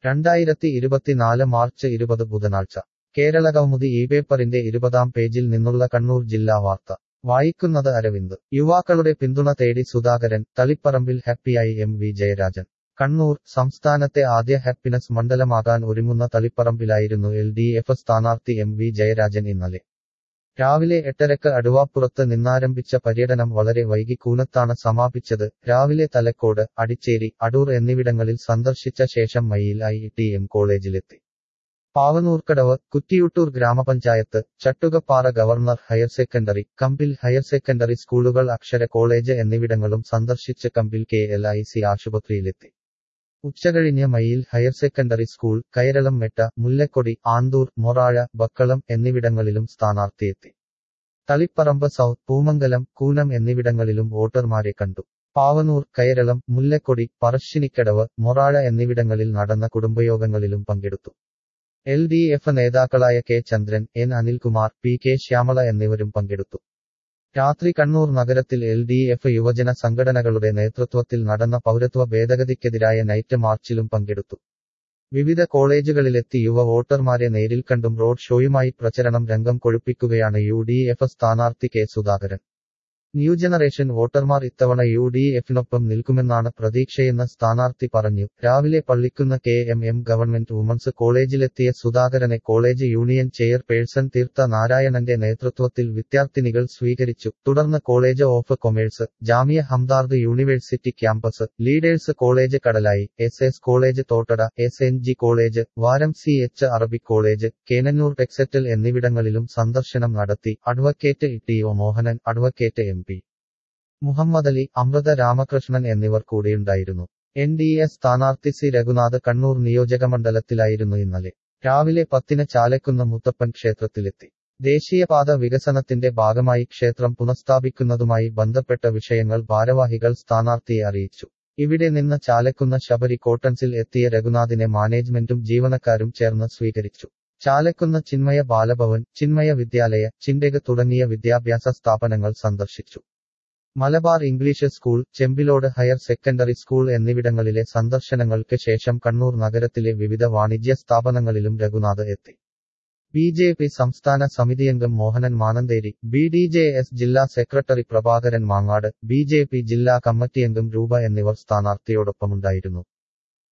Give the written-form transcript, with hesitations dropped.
2024 March 20 ബുധനാഴ്ച കേരളകൗമുദി ഇപേപ്പറിന്റെ 20-ാം പേജിൽ നിന്നുള്ള കണ്ണൂർ ജില്ലാ വാർത്ത വായിക്കുന്നത് അരവിന്ദ്. യുവാക്കളുടെ പിന്തുണ തേടി സുധാകരൻ, തളിപ്പറമ്പിൽ ഹാപ്പിയായി എം.വി. ജയരാജൻ. കണ്ണൂർ സംസ്ഥാനത്തെ ആദ്യ ഹാപ്പിനസ് മണ്ഡലമാകാൻ ഒരുങ്ങുന്ന തളിപ്പറമ്പിലായിരുന്നു എൽ.ഡി.എഫ് സ്ഥാനാർത്ഥി എം.വി. ജയരാജൻ ഇന്നലെ. രാവിലെ 8:30 അടുവാപ്പുറത്ത് നിന്നാരംഭിച്ച പര്യടനം വളരെ വൈകി കൂനത്താണ് സമാപിച്ചത്. രാവിലെ തലക്കോട്, അടിച്ചേരി, അടൂർ എന്നിവിടങ്ങളിൽ സന്ദർശിച്ച ശേഷം മയ്യിൽ ഐ.ടി.എം കോളേജിലെത്തി. പാവനൂർക്കടവ്, കുറ്റിയൂട്ടൂർ ഗ്രാമപഞ്ചായത്ത്, Chattukappara governor higher secondary, Kambil higher secondary സ്കൂളുകൾ, അക്ഷര കോളേജ് എന്നിവിടങ്ങളും സന്ദർശിച്ച് കമ്പിൽ കെ.എൽ.ഐ.സി ആശുപത്രിയിലെത്തി. ഉച്ചകഴിഞ്ഞ് Mayyil higher secondary school, Kairalam Metta, Mullakkodi, Anthoor, Morazha, Bakkalam എന്നിവിടങ്ങളിലും സ്ഥാനാർത്ഥിയെത്തി. തളിപ്പറമ്പ് സൗത്ത്, പൂമംഗലം, കൂനം എന്നിവിടങ്ങളിലും വോട്ടർമാരെ കണ്ടു. പാവനൂർ, കൈരളം, മുല്ലക്കൊടി, പറശ്ശിനിക്കടവ്, മൊറാഴ എന്നിവിടങ്ങളിൽ നടന്ന കുടുംബയോഗങ്ങളിലും പങ്കെടുത്തു. എൽ.ഡി.എഫ് നേതാക്കളായ K. Chandran, N. Anilkumar, P. K. Shyamala എന്നിവരും പങ്കെടുത്തു. രാത്രി കണ്ണൂർ നഗരത്തിൽ എൽ.ഡി.എഫ് യുവജന സംഘടനകളുടെ നേതൃത്വത്തിൽ നടന്ന പൗരത്വ ഭേദഗതിക്കെതിരായ നൈറ്റ് മാർച്ചിലും പങ്കെടുത്തു. വിവിധ കോളേജുകളിലെത്തി യുവ വോട്ടർമാരെ നേരിൽ കണ്ടും റോഡ് ഷോയുമായി പ്രചരണം രംഗം കൊഴുപ്പിക്കുകയാണ് യു.ഡി.എഫ് സ്ഥാനാർത്ഥി കെ. സുധാകരൻ. ന്യൂജനറേഷൻ വോട്ടർമാർ ഇത്തവണ യു.ഡി.എഫിനൊപ്പം നിൽക്കുമെന്നാണ് പ്രതീക്ഷയെന്ന് സ്ഥാനാർത്ഥി പറഞ്ഞു. രാവിലെ പള്ളിക്കുന്ന് കെ.എം.എം ഗവൺമെന്റ് വുമൺസ് കോളേജിലെത്തിയ സുധാകരനെ കോളേജ് യൂണിയൻ ചെയർപേഴ്സൺ തീർത്ത നാരായണന്റെ നേതൃത്വത്തിൽ വിദ്യാർത്ഥിനികൾ സ്വീകരിച്ചു. തുടർന്ന് college of commerce, Jamia Hamdard university campus, leaders college Kadalayi, SS college Thottada, SNG college, Varam CH Arabic college, Kannur textile എന്നിവിടങ്ങളിലും സന്ദർശനം നടത്തി. Advocate T O. Mohanan, advocate M. P. Muhammadali, Amrutha Ramakrishnan എന്നിവർ കൂടെയുണ്ടായിരുന്നു. എൻ.ഡി.എ സ്ഥാനാർത്ഥി സി. രഘുനാഥ് കണ്ണൂർ നിയോജകമണ്ഡലത്തിലായിരുന്നു ഇന്നലെ. രാവിലെ 10-ന് ചാലക്കുന്ന് മുത്തപ്പൻ ക്ഷേത്രത്തിലെത്തി. ദേശീയപാത വികസനത്തിന്റെ ഭാഗമായി ക്ഷേത്രം പുനഃസ്ഥാപിക്കുന്നതുമായി ബന്ധപ്പെട്ട വിഷയങ്ങൾ ഭാരവാഹികൾ സ്ഥാനാർത്ഥിയെ അറിയിച്ചു. ഇവിടെ നിന്ന് ചാലക്കുന്ന് ശബരി കോട്ടൺസിൽ എത്തിയ രഘുനാഥിനെ മാനേജ്മെന്റും ജീവനക്കാരും ചേർന്ന് സ്വീകരിച്ചു. ചാലക്കുന്ന് ചിന്മയ ബാലഭവൻ, ചിന്മയ വിദ്യാലയ, ചിന്റെഗ് തുടങ്ങിയ വിദ്യാഭ്യാസ സ്ഥാപനങ്ങൾ സന്ദർശിച്ചു. Malabar English school, Chembilode higher secondary school എന്നിവിടങ്ങളിലെ സന്ദർശനങ്ങൾക്ക് ശേഷം കണ്ണൂർ നഗരത്തിലെ വിവിധ വാണിജ്യ സ്ഥാപനങ്ങളിലും രഘുനാഥ് എത്തി. ബി.ജെ.പി സംസ്ഥാന സമിതിയംഗം മോഹനൻ മാനന്തേരി, ബി.ഡി.ജെ.എസ് ജില്ലാ സെക്രട്ടറി പ്രഭാകരൻ മാങ്ങാട്, ബി.ജെ.പി ജില്ലാ കമ്മിറ്റിയംഗം രൂപ എന്നിവർ സ്ഥാനാർത്ഥിയോടൊപ്പമുണ്ടായിരുന്നു.